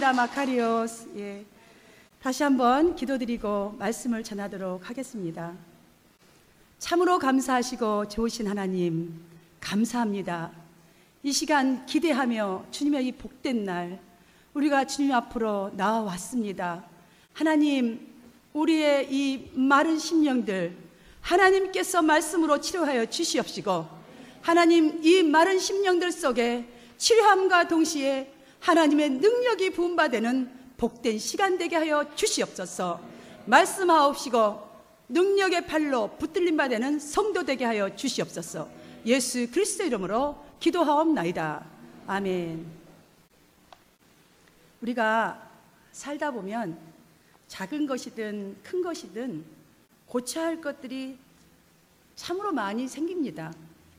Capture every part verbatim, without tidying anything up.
감사합니다, 마카리오스. 예. 다시 한번 기도드리고 말씀을 전하도록 하겠습니다. 참으로 감사하시고 좋으신 하나님, 감사합니다. 이 시간 기대하며 주님의 이 복된 날, 우리가 주님 앞으로 나와왔습니다. 하나님, 우리의 이 마른 심령들 하나님께서 말씀으로 치료하여 주시옵시고, 하나님, 이 마른 심령들 속에 치료함과 동시에 하나님의 능력이 부음받는 복된 시간 되게 하여 주시옵소서. 말씀하옵시고 능력의 팔로 붙들림 받는 성도 되게 하여 주시옵소서. 예수 그리스도 이름으로 기도하옵나이다. 아멘. 우리가 살다 보면 작은 것이든 큰 것이든 고쳐야 할 것들이 참으로 많이 생깁니다.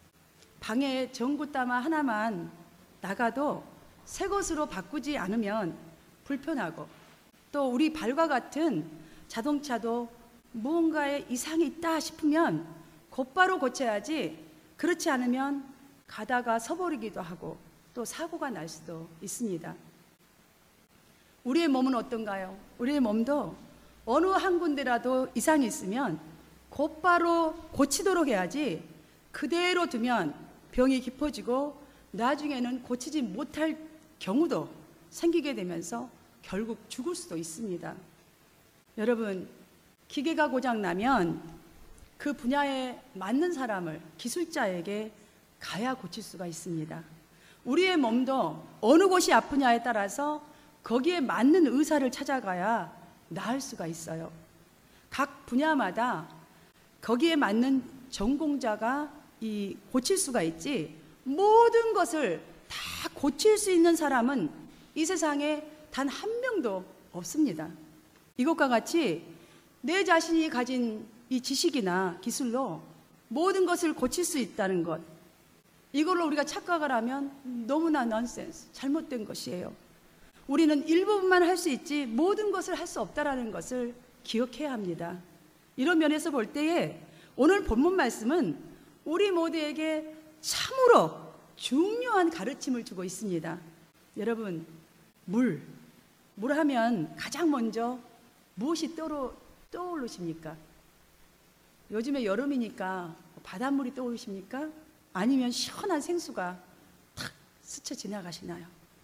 방에 전구따마 하나만 나가도 새 것으로 바꾸지 않으면 불편하고, 또 우리 발과 같은 자동차도 무언가에 이상이 있다 싶으면 곧바로 고쳐야지, 그렇지 않으면 가다가 서버리기도 하고 또 사고가 날 수도 있습니다. 우리의 몸은 어떤가요? 우리의 몸도 어느 한 군데라도 이상이 있으면 곧바로 고치도록 해야지, 그대로 두면 병이 깊어지고 나중에는 고치지 못할 경우도 생기게 되면서 결국 죽을 수도 있습니다. 여러분, 기계가 고장나면 그 분야에 맞는 사람을, 기술자에게 가야 고칠 수가 있습니다. 우리의 몸도 어느 곳이 아프냐에 따라서 거기에 맞는 의사를 찾아가야 나을 수가 있어요. 각 분야마다 거기에 맞는 전공자가 이 고칠 수가 있지, 모든 것을 다 고칠 수 있는 사람은 이 세상에 단 한 명도 없습니다. 이것과 같이 내 자신이 가진 이 지식이나 기술로 모든 것을 고칠 수 있다는 것, 이걸로 우리가 착각을 하면 너무나 넌센스, 잘못된 것이에요. 우리는 일부분만 할 수 있지 모든 것을 할 수 없다는 것을 기억해야 합니다. 이런 면에서 볼 때에 오늘 본문 말씀은 우리 모두에게 참으로 중요한 가르침을 주고 있습니다. 여러분, 물, 물 하면 가장 먼저 무엇이 떠오르, 떠오르십니까? 요즘에 여름이니까 바닷물이 떠오르십니까? 아니면 시원한 생수가 탁 스쳐 지나가시나요?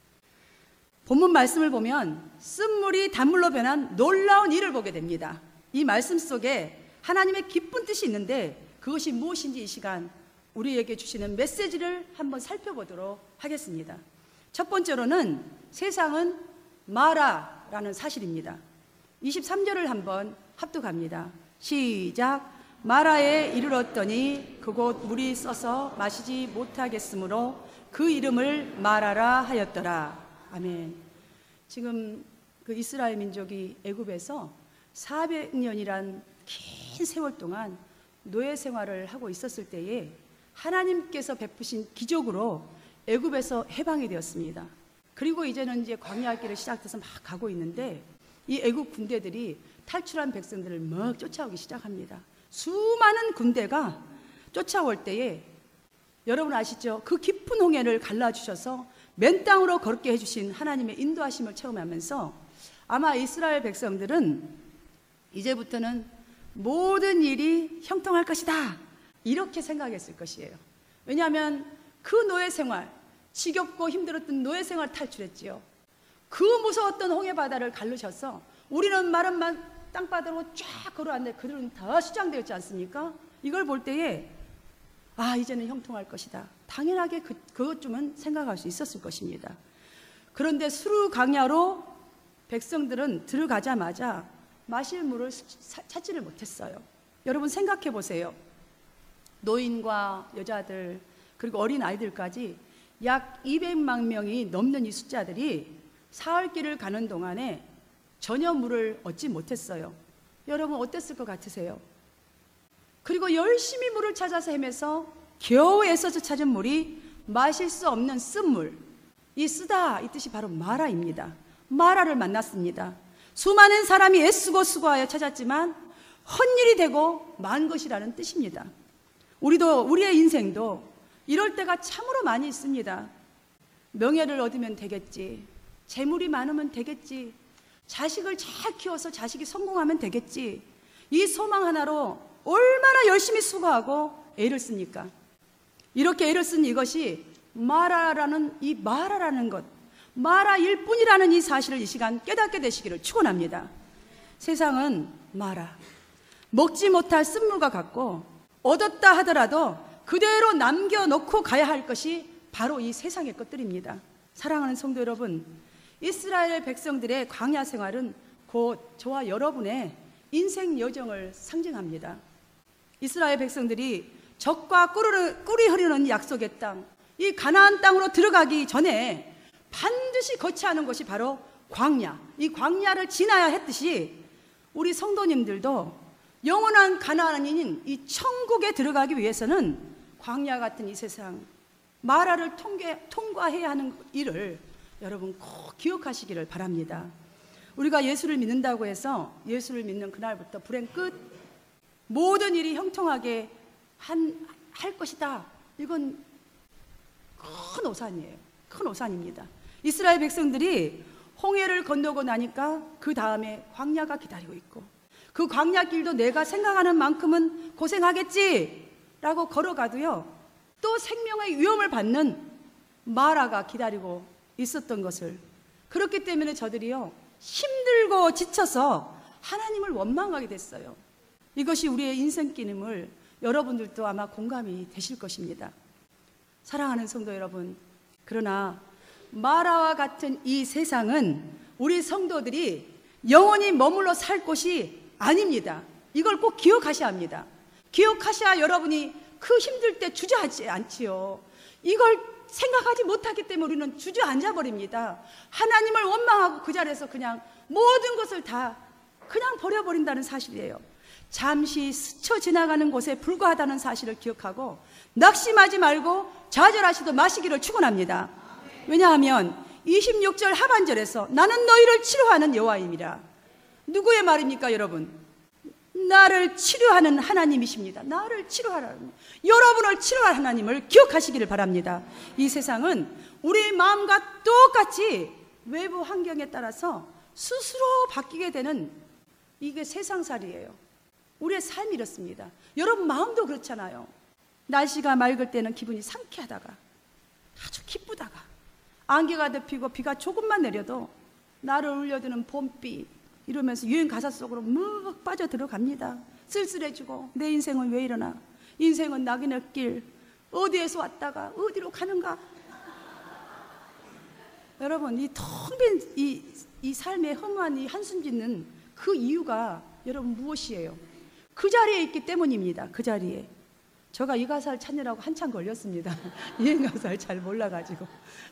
본문 말씀을 보면 쓴물이 단물로 변한 놀라운 일을 보게 됩니다. 이 말씀 속에 하나님의 기쁜 뜻이 있는데 그것이 무엇인지 이 시간 우리에게 주시는 메시지를 한번 살펴보도록 하겠습니다. 첫 번째로는 세상은 마라라는 사실입니다. 이십삼 절을 한번 합독합니다. 시작. 마라에 이르렀더니 그곳 물이 써서 마시지 못하겠으므로 그 이름을 마라라 하였더라. 아멘. 지금 그 이스라엘 민족이 애굽에서 사백 년이란 긴 세월 동안 노예 생활을 하고 있었을 때에 하나님께서 베푸신 기적으로 애굽에서 해방이 되었습니다. 그리고 이제는 이제 광야 길을 시작해서 막 가고 있는데 이 애굽 군대들이 탈출한 백성들을 막 쫓아오기 시작합니다. 수많은 군대가 쫓아올 때에 여러분 아시죠? 그 깊은 홍해를 갈라주셔서 맨 땅으로 걷게 해주신 하나님의 인도하심을 체험하면서 아마 이스라엘 백성들은 이제부터는 모든 일이 형통할 것이다, 이렇게 생각했을 것이에요. 왜냐하면 그 노예 생활, 지겹고 힘들었던 노예 생활 탈출했지요. 그 무서웠던 홍해 바다를 갈르셔서 우리는 마른 땅바닥으로 쫙 걸어왔는데 그들은 다 수장되었지 않습니까? 이걸 볼 때에 아, 이제는 형통할 것이다, 당연하게 그, 그것쯤은 생각할 수 있었을 것입니다. 그런데 수르 강야로 백성들은 들어가자마자 마실 물을 찾지를 못했어요. 여러분 생각해 보세요. 노인과 여자들 그리고 어린 아이들까지 약 이백만 명이 넘는 이 숫자들이 사흘 길을 가는 동안에 전혀 물을 얻지 못했어요. 여러분 어땠을 것 같으세요? 그리고 열심히 물을 찾아서 헤매서 겨우 애써서 찾은 물이 마실 수 없는 쓴물, 이 쓰다 이 뜻이 바로 마라입니다. 마라를 만났습니다. 수많은 사람이 애쓰고 수고하여 찾았지만 헛일이 되고 만 것이라는 뜻입니다. 우리도 우리의 인생도 이럴 때가 참으로 많이 있습니다. 명예를 얻으면 되겠지, 재물이 많으면 되겠지. 자식을 잘 키워서 자식이 성공하면 되겠지. 이 소망 하나로 얼마나 열심히 수고하고 애를 씁니까? 이렇게 애를 쓴 이것이 마라라는 이 마라라는 것, 마라일 뿐이라는 이 사실을 이 시간 깨닫게 되시기를 축원합니다. 세상은 마라, 먹지 못할 쓴물과 같고 얻었다 하더라도 그대로 남겨놓고 가야 할 것이 바로 이 세상의 것들입니다. 사랑하는 성도 여러분, 이스라엘 백성들의 광야 생활은 곧 저와 여러분의 인생 여정을 상징합니다. 이스라엘 백성들이 적과 꿀이 흐르는 약속의 땅, 이 가나안 땅으로 들어가기 전에 반드시 거쳐야 하는 것이 바로 광야, 이 광야를 지나야 했듯이 우리 성도님들도 영원한 가나안인 이 천국에 들어가기 위해서는 광야 같은 이 세상, 마라를 통계, 통과해야 하는 일을 여러분 꼭 기억하시기를 바랍니다. 우리가 예수를 믿는다고 해서 예수를 믿는 그날부터 불행 끝, 모든 일이 형통하게 한, 할 것이다. 이건 큰 오산이에요. 큰 오산입니다. 이스라엘 백성들이 홍해를 건너고 나니까 그 다음에 광야가 기다리고 있고, 그 광야 길도 내가 생각하는 만큼은 고생하겠지라고 걸어가도요, 또 생명의 위험을 받는 마라가 기다리고 있었던 것을, 그렇기 때문에 저들이요 힘들고 지쳐서 하나님을 원망하게 됐어요. 이것이 우리의 인생길임을 여러분들도 아마 공감이 되실 것입니다. 사랑하는 성도 여러분, 그러나 마라와 같은 이 세상은 우리 성도들이 영원히 머물러 살 곳이 아닙니다. 이걸 꼭 기억하셔야 합니다. 기억하셔야 여러분이 그 힘들 때 주저하지 않지요. 이걸 생각하지 못하기 때문에 우리는 주저앉아 버립니다. 하나님을 원망하고 그 자리에서 그냥 모든 것을 다 그냥 버려버린다는 사실이에요. 잠시 스쳐 지나가는 곳에 불과하다는 사실을 기억하고 낙심하지 말고 좌절하시도 마시기를 축원합니다. 왜냐하면 이십육 절 하반절에서 나는 너희를 치료하는 여호와임이라. 누구의 말입니까, 여러분? 나를 치료하는 하나님이십니다. 나를 치료하라는, 여러분을 치료할 하나님을 기억하시기를 바랍니다. 이 세상은 우리 마음과 똑같이 외부 환경에 따라서 스스로 바뀌게 되는 이게 세상살이에요. 우리의 삶이 이렇습니다. 여러분 마음도 그렇잖아요. 날씨가 맑을 때는 기분이 상쾌하다가 아주 기쁘다가 안개가 덮이고 비가 조금만 내려도 나를 울려드는 봄비 이러면서 유행 가사 속으로 묵 빠져 들어갑니다. 쓸쓸해지고 내 인생은 왜 이러나, 인생은 낙인의 길, 어디에서 왔다가 어디로 가는가. 여러분 이 텅 빈 이, 이 삶의 허무한 이 한숨 짓는 그 이유가 여러분 무엇이에요? 그 자리에 있기 때문입니다. 그 자리에. 제가 이 가사를 찾느라고 한참 걸렸습니다. 이 가사를 잘 몰라가지고.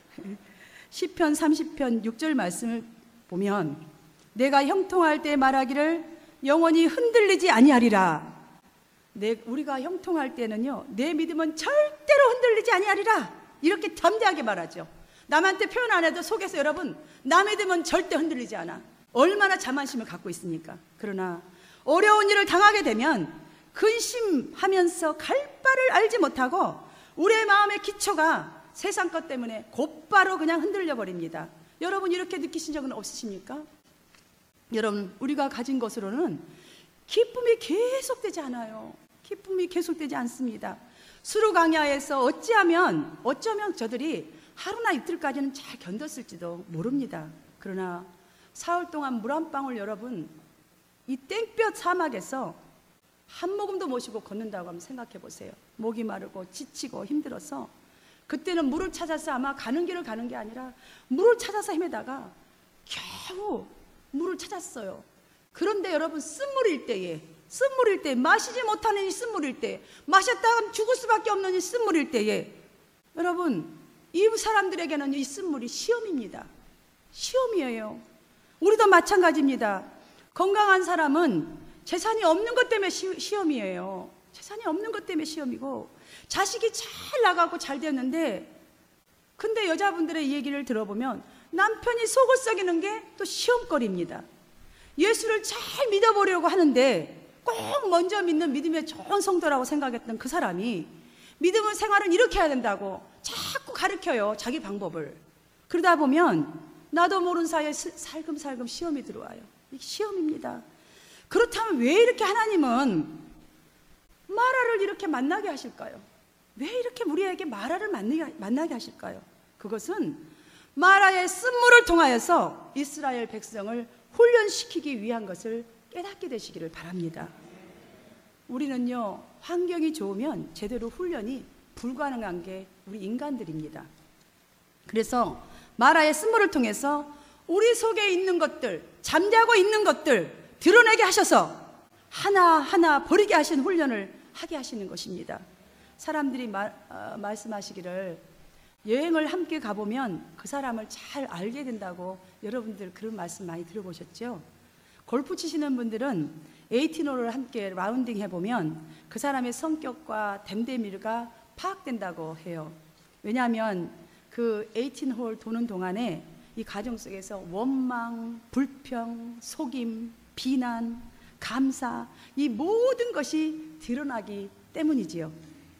시편 삼십 편 육 절 말씀을 보면 내가 형통할 때 말하기를 영원히 흔들리지 아니하리라. 내, 우리가 형통할 때는요, 내 믿음은 절대로 흔들리지 아니하리라. 이렇게 담대하게 말하죠. 남한테 표현 안 해도 속에서 여러분, 나 믿음은 절대 흔들리지 않아. 얼마나 자만심을 갖고 있습니까? 그러나 어려운 일을 당하게 되면 근심하면서 갈 바를 알지 못하고 우리의 마음의 기초가 세상 것 때문에 곧바로 그냥 흔들려 버립니다. 여러분 이렇게 느끼신 적은 없으십니까? 여러분 우리가 가진 것으로는 기쁨이 계속되지 않아요. 기쁨이 계속되지 않습니다. 수르강야에서 어찌하면 어쩌면 저들이 하루나 이틀까지는 잘 견뎠을지도 모릅니다. 그러나 사흘 동안 물 한 방울 여러분 이 땡볕 사막에서 한 모금도 모시고 걷는다고 한번 생각해 보세요. 목이 마르고 지치고 힘들어서 그때는 물을 찾아서 아마 가는 길을 가는 게 아니라 물을 찾아서 헤매다가 겨우 물을 찾았어요. 그런데 여러분 쓴물일 때에 쓴물일 때 마시지 못하는 이 쓴물일 때 마셨다가 죽을 수밖에 없는 이 쓴물일 때에 여러분 이 사람들에게는 이 쓴물이 시험입니다. 시험이에요. 우리도 마찬가지입니다. 건강한 사람은 재산이 없는 것 때문에 시, 시험이에요. 재산이 없는 것 때문에 시험이고 자식이 잘 나가고 잘 됐는데 근데 여자분들의 얘기를 들어보면 남편이 속을 썩이는 게 또 시험거리입니다. 예수를 잘 믿어보려고 하는데 꼭 먼저 믿는 믿음의 좋은 성도라고 생각했던 그 사람이 믿음의 생활은 이렇게 해야 된다고 자꾸 가르쳐요. 자기 방법을. 그러다 보면 나도 모르는 사이에 살금살금 시험이 들어와요. 이게 시험입니다. 그렇다면 왜 이렇게 하나님은 마라를 이렇게 만나게 하실까요? 왜 이렇게 우리에게 마라를 만나게, 만나게 하실까요? 그것은 마라의 쓴물을 통하여서 이스라엘 백성을 훈련시키기 위한 것을 깨닫게 되시기를 바랍니다. 우리는요, 환경이 좋으면 제대로 훈련이 불가능한 게 우리 인간들입니다. 그래서 마라의 쓴물을 통해서 우리 속에 있는 것들, 잠자고 있는 것들 드러내게 하셔서 하나하나 버리게 하신 훈련을 하게 하시는 것입니다. 사람들이 마, 어, 말씀하시기를 여행을 함께 가보면 그 사람을 잘 알게 된다고, 여러분들 그런 말씀 많이 들어보셨죠? 골프 치시는 분들은 에이틴 홀을 함께 라운딩 해보면 그 사람의 성격과 댐데미가 파악된다고 해요. 왜냐하면 그 에이틴 홀 도는 동안에 이 가정 속에서 원망, 불평, 속임, 비난, 감사, 이 모든 것이 드러나기 때문이지요.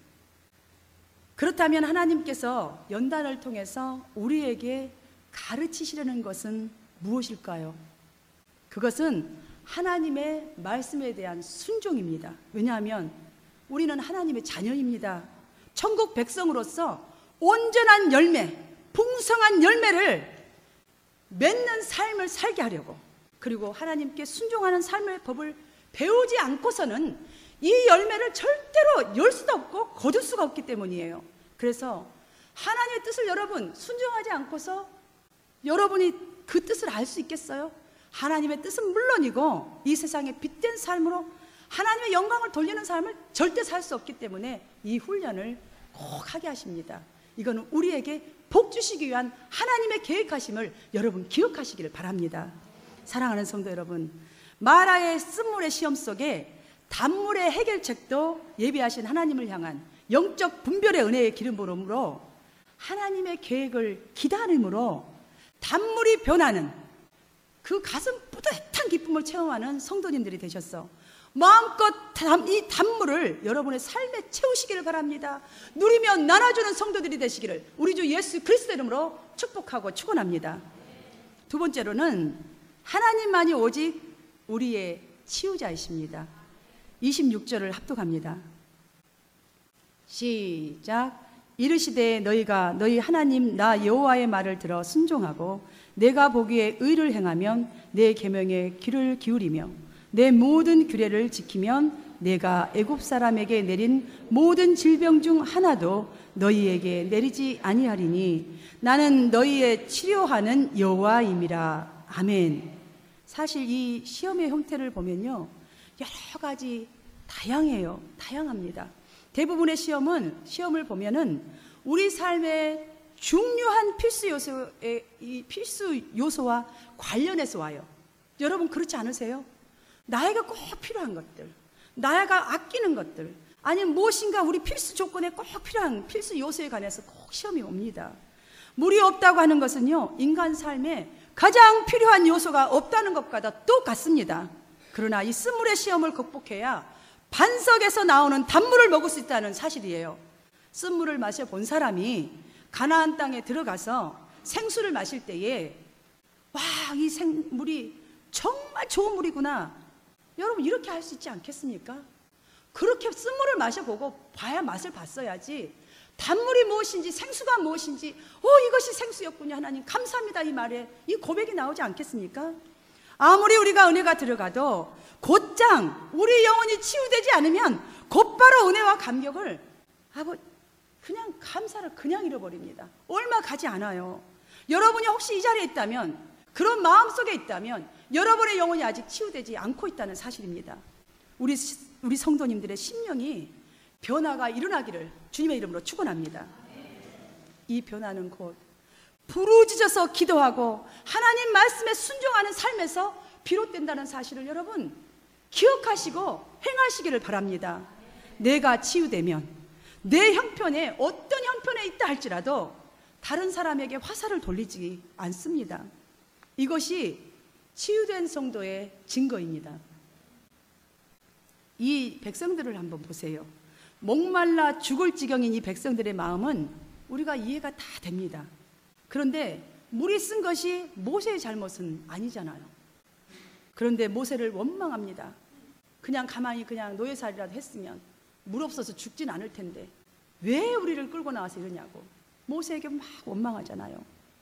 그렇다면 하나님께서 연단을 통해서 우리에게 가르치시려는 것은 무엇일까요? 그것은 하나님의 말씀에 대한 순종입니다. 왜냐하면 우리는 하나님의 자녀입니다. 천국 백성으로서 온전한 열매, 풍성한 열매를 맺는 삶을 살게 하려고, 그리고 하나님께 순종하는 삶의 법을 배우지 않고서는 이 열매를 절대로 열 수도 없고 거둘 수가 없기 때문이에요. 그래서 하나님의 뜻을 여러분 순종하지 않고서 여러분이 그 뜻을 알 수 있겠어요? 하나님의 뜻은 물론이고 이 세상에 빛된 삶으로 하나님의 영광을 돌리는 삶을 절대 살 수 없기 때문에 이 훈련을 꼭 하게 하십니다. 이거는 우리에게 복 주시기 위한 하나님의 계획하심을 여러분 기억하시기를 바랍니다. 사랑하는 성도 여러분, 마라의 쓴물의 시험 속에 단물의 해결책도 예비하신 하나님을 향한 영적 분별의 은혜의 기름 부음으로 하나님의 계획을 기다림으로 단물이 변하는 그 가슴 뿌듯한 기쁨을 체험하는 성도님들이 되셨어. 마음껏 이 단물을 여러분의 삶에 채우시기를 바랍니다. 누리며 나눠주는 성도들이 되시기를 우리 주 예수 그리스도 이름으로 축복하고 축원합니다. 두 번째로는 하나님만이 오직 우리의 치유자이십니다. 이십육 절을 합독합니다. 시작. 이르시되 너희가 너희 하나님 나 여호와의 말을 들어 순종하고 내가 보기에 의를 행하면 내 계명에 귀를 기울이며 내 모든 규례를 지키면 내가 애굽 사람에게 내린 모든 질병 중 하나도 너희에게 내리지 아니하리니 나는 너희의 치료하는 여호와임이라. 아멘. 사실 이 시험의 형태를 보면요, 여러 가지 다양해요. 다양합니다. 대부분의 시험은 시험을 보면은 우리 삶의 중요한 필수 요소의 이 필수 요소와 관련해서 와요. 여러분 그렇지 않으세요? 나에게 꼭 필요한 것들, 나가 아끼는 것들, 아니면 무엇인가 우리 필수 조건에 꼭 필요한 필수 요소에 관해서 꼭 시험이 옵니다. 물이 없다고 하는 것은요, 인간 삶에 가장 필요한 요소가 없다는 것과도 똑같습니다. 그러나 이 쓴물의 시험을 극복해야 반석에서 나오는 단물을 먹을 수 있다는 사실이에요. 쓴물을 마셔본 사람이 가나안 땅에 들어가서 생수를 마실 때에 와, 이 생물이 정말 좋은 물이구나, 여러분 이렇게 할 수 있지 않겠습니까? 그렇게 쓴물을 마셔보고 봐야 맛을 봤어야지 단물이 무엇인지 생수가 무엇인지 오 이것이 생수였군요 하나님 감사합니다 이 말에 이 고백이 나오지 않겠습니까? 아무리 우리가 은혜가 들어가도 곧장 우리 영혼이 치유되지 않으면 곧바로 은혜와 감격을 하고 그냥 감사를 그냥 잃어버립니다. 얼마 가지 않아요. 여러분이 혹시 이 자리에 있다면, 그런 마음속에 있다면 여러분의 영혼이 아직 치유되지 않고 있다는 사실입니다. 우리 우리 성도님들의 심령이 변화가 일어나기를 주님의 이름으로 축원합니다. 이 변화는 곧 부르짖어서 기도하고 하나님 말씀에 순종하는 삶에서 비롯된다는 사실을 여러분 기억하시고 행하시기를 바랍니다. 내가 치유되면 내 형편에 어떤 형편에 있다 할지라도 다른 사람에게 화살을 돌리지 않습니다. 이것이 치유된 성도의 증거입니다. 이 백성들을 한번 보세요. 목말라 죽을 지경인 이 백성들의 마음은 우리가 이해가 다 됩니다. 그런데 물이 쓴 것이 모세의 잘못은 아니잖아요. 그런데 모세를 원망합니다. 그냥 가만히 그냥 노예살이라도 했으면 물 없어서 죽진 않을 텐데 왜 우리를 끌고 나와서 이러냐고 모세에게 막 원망하잖아요.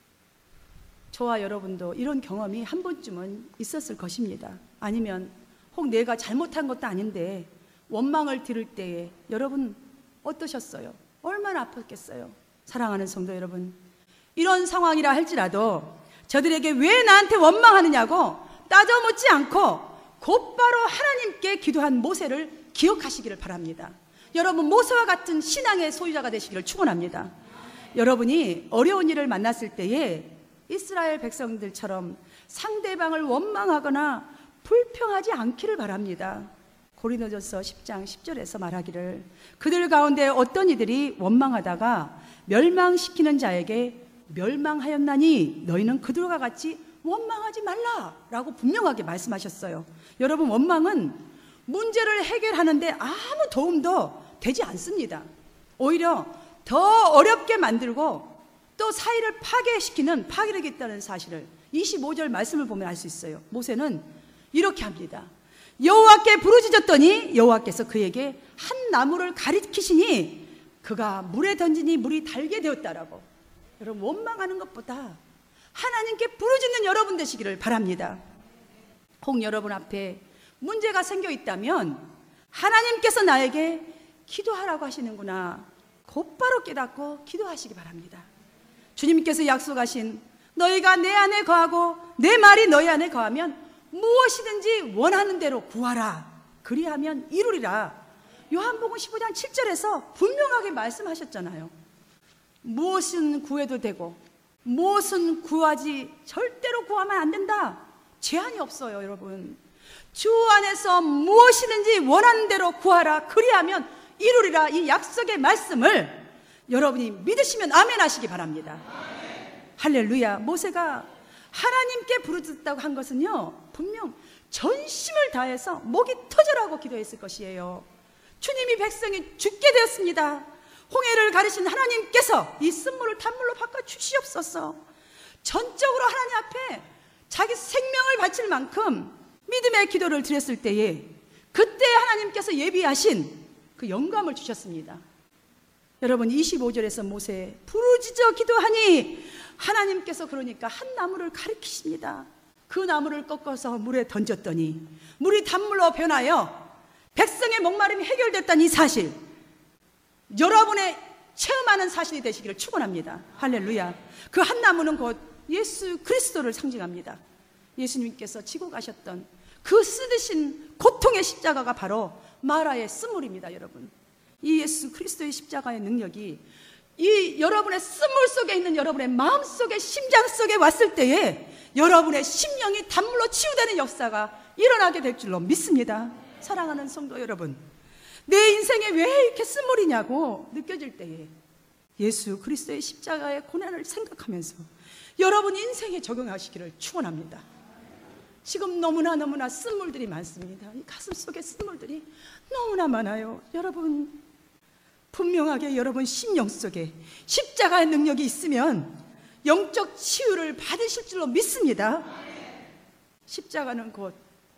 저와 여러분도 이런 경험이 한 번쯤은 있었을 것입니다. 아니면 혹 내가 잘못한 것도 아닌데 원망을 들을 때에 여러분 어떠셨어요? 얼마나 아팠겠어요? 사랑하는 성도 여러분, 이런 상황이라 할지라도 저들에게 왜 나한테 원망하느냐고 따져 묻지 않고 곧바로 하나님께 기도한 모세를 기억하시기를 바랍니다. 여러분, 모세와 같은 신앙의 소유자가 되시기를 축원합니다. 여러분이 어려운 일을 만났을 때에 이스라엘 백성들처럼 상대방을 원망하거나 불평하지 않기를 바랍니다. 고린도전서 십 장 십 절에서 말하기를 그들 가운데 어떤 이들이 원망하다가 멸망시키는 자에게 멸망하였나니 너희는 그들과 같이 원망하지 말라라고 분명하게 말씀하셨어요. 여러분, 원망은 문제를 해결하는데 아무 도움도 되지 않습니다. 오히려 더 어렵게 만들고 또 사이를 파괴시키는 파괴력이 있다는 사실을 이십오 절 말씀을 보면 알 수 있어요. 모세는 이렇게 합니다. 여호와께 부르짖었더니 여호와께서 그에게 한 나무를 가리키시니 그가 물에 던지니 물이 달게 되었다라고. 여러분, 원망하는 것보다 하나님께 부르짖는 여러분 되시기를 바랍니다. 혹 여러분 앞에 문제가 생겨 있다면 하나님께서 나에게 기도하라고 하시는구나 곧바로 깨닫고 기도하시기 바랍니다. 주님께서 약속하신 너희가 내 안에 거하고 내 말이 너희 안에 거하면 무엇이든지 원하는 대로 구하라 그리하면 이루리라. 요한복음 십오 장 칠 절에서 분명하게 말씀하셨잖아요. 무엇은 구해도 되고 무엇은 구하지 절대로 구하면 안 된다. 제한이 없어요. 여러분, 주 안에서 무엇이든지 원하는 대로 구하라 그리하면 이루리라. 이 약속의 말씀을 여러분이 믿으시면 아멘 하시기 바랍니다. 아멘. 할렐루야. 모세가 하나님께 부르짖었다고 한 것은요, 분명 전심을 다해서 목이 터져라고 기도했을 것이에요. 주님이 백성이 죽게 되었습니다. 홍해를 가르신 하나님께서 이 쓴물을 단물로 바꿔 주시옵소서. 전적으로 하나님 앞에 자기 생명을 바칠 만큼 믿음의 기도를 드렸을 때에 그때 하나님께서 예비하신 그 영감을 주셨습니다. 여러분, 이십오 절에서 모세 부르짖어 기도하니 하나님께서 그러니까 한 나무를 가리키십니다. 그 나무를 꺾어서 물에 던졌더니 물이 단물로 변하여 백성의 목마름이 해결됐다는 이 사실, 여러분의 체험하는 사실이 되시기를 축원합니다. 할렐루야. 그 한 나무는 곧 예수 그리스도를 상징합니다. 예수님께서 지고 가셨던 그 쓰드신 고통의 십자가가 바로 마라의 쓴물입니다. 여러분, 이 예수 그리스도의 십자가의 능력이 이 여러분의 쓴물 속에 있는 여러분의 마음 속에, 심장 속에 왔을 때에 여러분의 심령이 단물로 치유되는 역사가 일어나게 될 줄로 믿습니다. 사랑하는 성도 여러분, 내 인생에 왜 이렇게 쓴물이냐고 느껴질 때에 예수 그리스도의 십자가의 고난을 생각하면서 여러분 인생에 적용하시기를 축원합니다. 지금 너무나 너무나 쓴물들이 많습니다. 이 가슴 속에 쓴물들이 너무나 많아요. 여러분, 분명하게 여러분 심령 속에 십자가의 능력이 있으면 영적 치유를 받으실 줄로 믿습니다. 십자가는 곧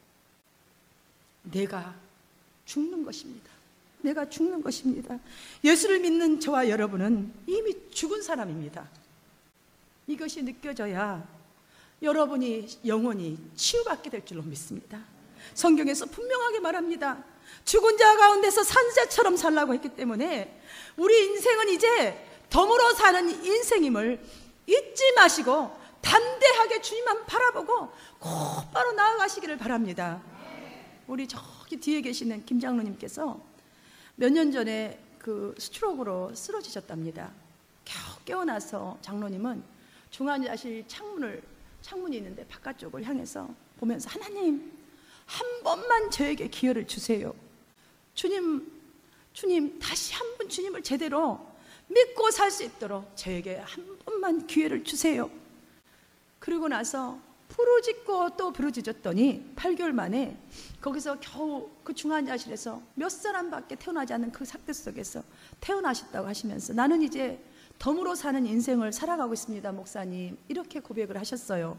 내가 죽는 것입니다. 내가 죽는 것입니다. 예수를 믿는 저와 여러분은 이미 죽은 사람입니다. 이것이 느껴져야 여러분이 영원히 치유받게 될 줄로 믿습니다. 성경에서 분명하게 말합니다. 죽은 자 가운데서 산 자처럼 살라고 했기 때문에 우리 인생은 이제 덤으로 사는 인생임을 잊지 마시고 담대하게 주님만 바라보고 곧바로 나아가시기를 바랍니다. 우리 저기 뒤에 계시는 김 장로님께서 몇 년 전에 그 스트로크로 쓰러지셨답니다. 겨우 깨어나서 장로님은 중환자실 창문을 창문이 있는데 바깥쪽을 향해서 보면서 하나님, 한 번만 저에게 기회를 주세요. 주님, 주님 다시 한 번 주님을 제대로 믿고 살 수 있도록 저에게 한 번만 기회를 주세요. 그리고 나서 부르짖고 또 부르짖었더니 팔 개월 만에 거기서 겨우 그 중환자실에서 몇 사람밖에 태어나지 않는 그 상태 속에서 태어나셨다고 하시면서 나는 이제 덤으로 사는 인생을 살아가고 있습니다, 목사님. 이렇게 고백을 하셨어요.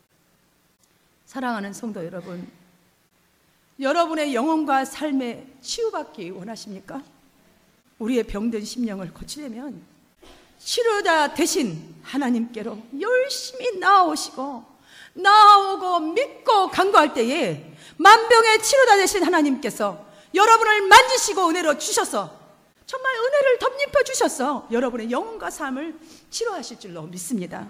사랑하는 성도 여러분, 여러분의 영혼과 삶에 치유받기 원하십니까? 우리의 병든 심령을 고치려면 치료자 대신 하나님께로 열심히 나아오시고, 나아오고 믿고 간구할 때에 만병의 치료자 되신 하나님께서 여러분을 만지시고 은혜로 주셔서, 정말 은혜를 덧입혀 주셔서 여러분의 영혼과 삶을 치료하실 줄로 믿습니다.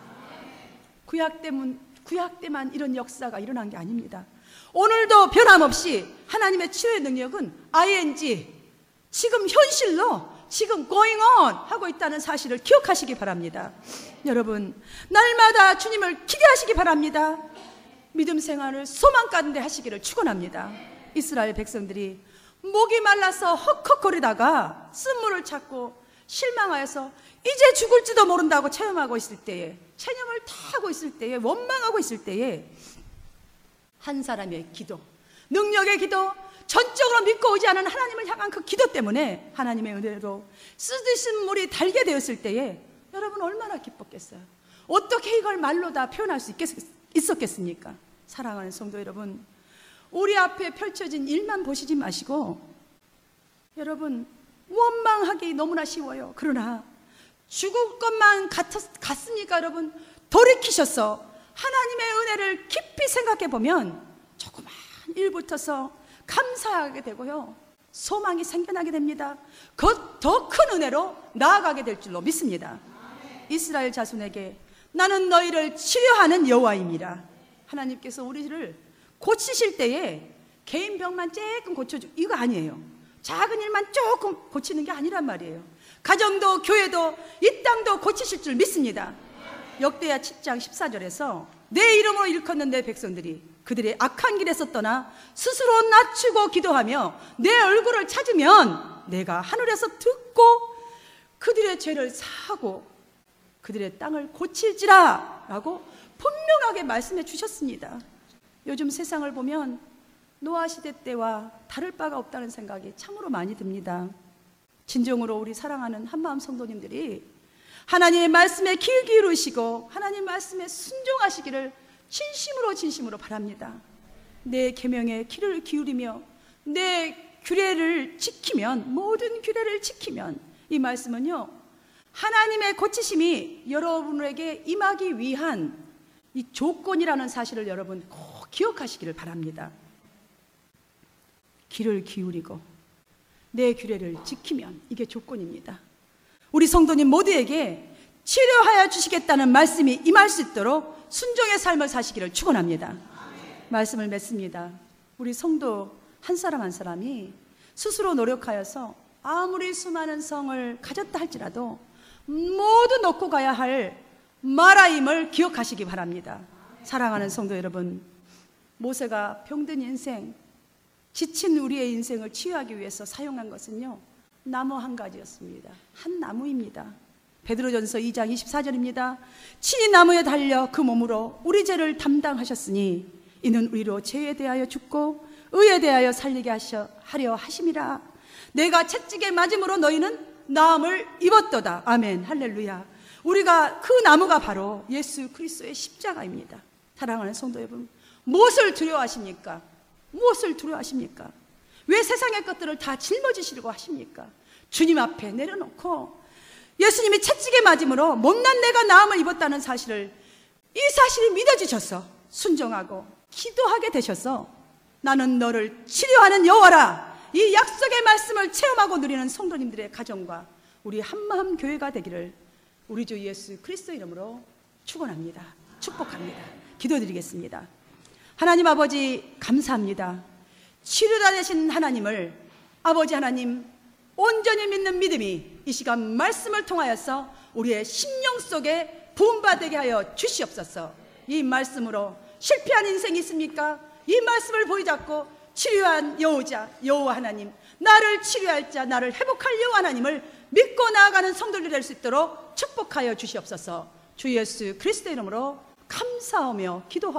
구약 때문, 구약 때만 이런 역사가 일어난 게 아닙니다. 오늘도 변함없이 하나님의 치료의 능력은 아이엔지, 지금 현실로, 지금 going on 하고 있다는 사실을 기억하시기 바랍니다. 여러분, 날마다 주님을 기대하시기 바랍니다. 믿음 생활을 소망 가운데 하시기를 축원합니다. 이스라엘 백성들이 목이 말라서 헉헉거리다가 쓴물을 찾고 실망하여서 이제 죽을지도 모른다고 체험하고 있을 때에, 체념을 다 하고 있을 때에, 원망하고 있을 때에 한 사람의 기도, 능력의 기도, 전적으로 믿고 오지 않은 하나님을 향한 그 기도 때문에 하나님의 은혜로 쓰듯이 물이 달게 되었을 때에 여러분 얼마나 기뻤겠어요? 어떻게 이걸 말로 다 표현할 수 있겠, 있었겠습니까? 사랑하는 성도 여러분, 우리 앞에 펼쳐진 일만 보시지 마시고, 여러분 원망하기 너무나 쉬워요. 그러나 죽을 것만 같았, 같습니까? 여러분 돌이키셔서 하나님의 은혜를 깊이 생각해 보면 조그만 일부터서 감사하게 되고요, 소망이 생겨나게 됩니다. 그 더 큰 은혜로 나아가게 될 줄로 믿습니다. 이스라엘 자손에게 나는 너희를 치료하는 여호와임이라. 하나님께서 우리를 고치실 때에 개인 병만 조금 고쳐주고 이거 아니에요. 작은 일만 조금 고치는 게 아니란 말이에요. 가정도 교회도 이 땅도 고치실 줄 믿습니다. 역대하 칠 장 십사 절에서 내 이름으로 일컫는 내 백성들이 그들의 악한 길에서 떠나 스스로 낮추고 기도하며 내 얼굴을 찾으면 내가 하늘에서 듣고 그들의 죄를 사하고 그들의 땅을 고칠지라 라고 분명하게 말씀해 주셨습니다. 요즘 세상을 보면 노아 시대 때와 다를 바가 없다는 생각이 참으로 많이 듭니다. 진정으로 우리 사랑하는 한마음 성도님들이 하나님의 말씀에 귀 기울이시고 하나님 말씀에 순종하시기를 진심으로 진심으로 바랍니다. 내 계명에 귀를 기울이며 내 규례를 지키면, 모든 규례를 지키면, 이 말씀은요 하나님의 고치심이 여러분에게 임하기 위한 이 조건이라는 사실을 여러분 꼭 기억하시기를 바랍니다. 귀를 기울이고 내 규례를 지키면 이게 조건입니다. 우리 성도님 모두에게 치료하여 주시겠다는 말씀이 임할 수 있도록 순종의 삶을 사시기를 축원합니다. 말씀을 맺습니다. 우리 성도 한 사람 한 사람이 스스로 노력하여서 아무리 수많은 성을 가졌다 할지라도 모두 놓고 가야 할 마라임을 기억하시기 바랍니다. 사랑하는 성도 여러분, 모세가 병든 인생, 지친 우리의 인생을 치유하기 위해서 사용한 것은요 나무 한 가지였습니다. 한 나무입니다. 베드로전서 이 장 이십사 절입니다. 친히 나무에 달려 그 몸으로 우리 죄를 담당하셨으니 이는 우리로 죄에 대하여 죽고 의에 대하여 살리게 하셔, 하려 하심이라. 내가 채찍에 맞음으로 너희는 나음을 입었도다. 아멘. 할렐루야. 우리가 그 나무가 바로 예수 그리스도의 십자가입니다. 사랑하는 성도 여러분, 무엇을 두려워하십니까? 무엇을 두려워하십니까? 왜 세상의 것들을 다 짊어지시려고 하십니까? 주님 앞에 내려놓고 예수님이 채찍에 맞음으로 못난 내가 나음을 입었다는 사실을, 이 사실이 믿어지셔서 순종하고 기도하게 되셔서 나는 너를 치료하는 여호와라, 이 약속의 말씀을 체험하고 누리는 성도님들의 가정과 우리 한마음 교회가 되기를 우리 주 예수 그리스도 이름으로 축원합니다. 축복합니다. 기도드리겠습니다. 하나님 아버지 감사합니다. 치료자 되신 하나님을, 아버지 하나님 온전히 믿는 믿음이 이 시간 말씀을 통하여서 우리의 심령 속에 부음받게 하여 주시옵소서. 이 말씀으로 실패한 인생이 있습니까? 이 말씀을 보이잡고 치료한 여호자 여호와 하나님, 나를 치료할 자, 나를 회복할 여호와 하나님을 믿고 나아가는 성도들이 될 수 있도록 축복하여 주시옵소서. 주 예수 그리스도 이름으로 감사하며 기도하옵소서.